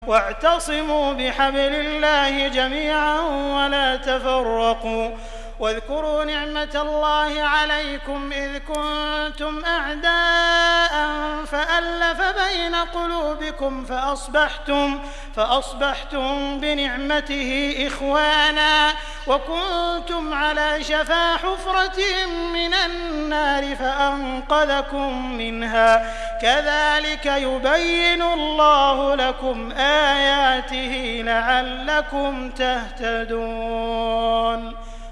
واعتصموا بحبل الله جميعا ولا تفرقوا واذكروا نعمة الله عليكم إذ كنتم أعداء فألف بين قلوبكم فأصبحتم بنعمته إخوانا وكنتم على شفا حفرة من النار فأنقذكم منها كذلك يبين الله لكم آياته لعلكم تهتدون.